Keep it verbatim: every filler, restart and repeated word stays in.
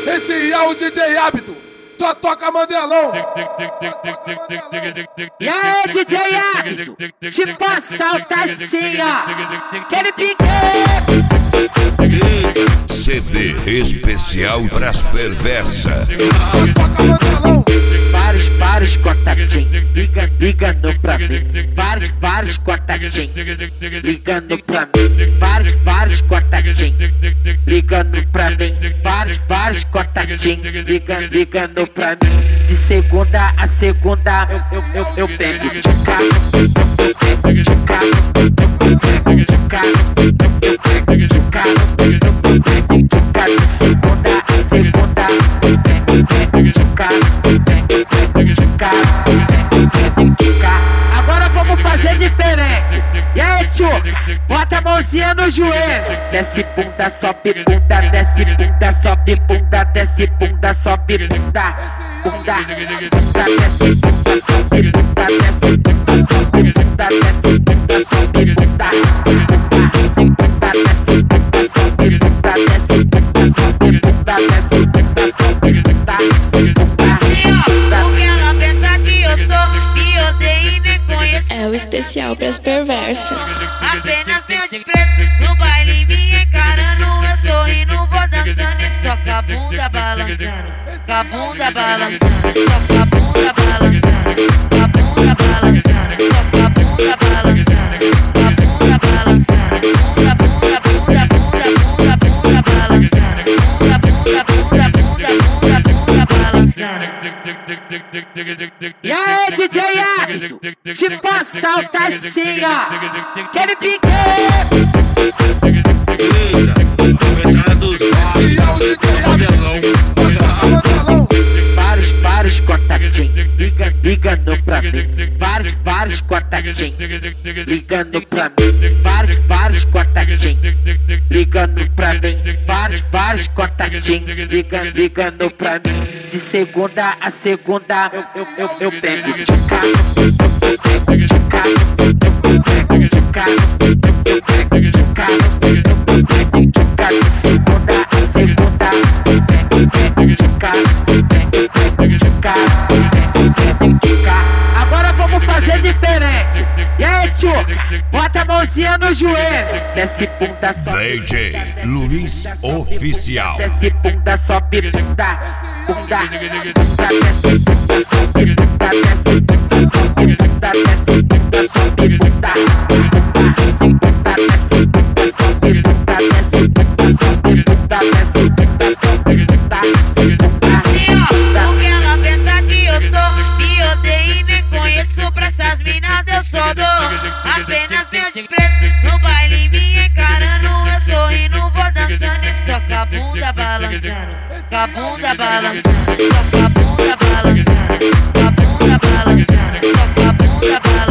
Esse é o D J Hábito, só toca Mandelão. E aí, D J Hábito, tipo a saltacinha, aquele pique. C D especial pras perversas. Toca Mandelão. Vários, vários contatinhos liga, ligando pra mim. Vários, vários contatinhos ligando pra mim. Vários, vários contatinhos ligando pra mim. Vários, vários contatinhos ligando, ligando pra mim. De segunda a segunda eu, eu, eu, eu pego de carro, eu pego de carro, eu pego de carro, eu pego de carro, eu pego de carro. De segunda a segunda eu pego de carro, eu pego de carro, eu pego de carro. Agora vamos fazer diferente. E aí, tio, bota a mãozinha no joelho. Desce bunda, sobe bunda, desce bunda, sobe bunda, desce bunda, sobe bunda. Bunda, bunda, desce bunda, sobe bunda, desce bunda, sobe bunda, desce bunda, sobe bunda. Bunda, desce bunda, sobe bunda, desce bunda, sobe bunda, desce bunda, sobe bunda. Assim, ó, porque ela pensa que eu sou e odeio e nem conheço. É o especial pras perversas. Apenas meu desprezo no baile me encarando. Eu sorrindo, vou dançando. Toca a bunda balançando. Com a bunda balançando, toca a bunda balançando, com a bunda balançando, toca a bunda balançando, com a bunda balançando, bunda, bunda, bunda, bunda, bunda, bunda balançando, bunda, bunda, bunda, bunda, bunda, bunda balançando. E aí, D J Hábito, tipo a saltacinha, aquele pique. Esse é o D J Hábito, toca Mandelão. Vários, vários contatinhos liga, ligando pra mim. Vários, vários contatinhos ligando pra mim. Vários, vários contatinhos ligando pra mim. Vários, vários contatinhos ligando, ligando pra mim. De segunda a segunda eu, eu, eu, eu pego de carro, eu pego de carro, eu pego de carro, eu pego de carro, eu pego de carro. De segunda a segunda eu pego, pego de carro, eu pego de carro, eu pego de carro. Agora vamos fazer diferente. E aí, tio, bota a mãozinha no joelho. Desce bunda, sobe D J Luiz Oficial. desce bunda, sobe bunda, bunda, bunda, desce bunda, sobe bunda, desce bunda, sobe bunda, desce bunda, sobe bunda, bunda, desce bunda, sobe bunda, desce bunda, sobe bunda, desce bunda, sobe bunda. Assim, ó, porque ela pensa que eu sou e odeio e nem conheço. Pra essas minas eu só dou apenas meu desprezo no baile me encarando. Eu sorrindo, vou dançando. Toca a bunda balançando, com a bunda balançando, toca a bunda balançando, com a bunda balançando, toca a bunda balançando.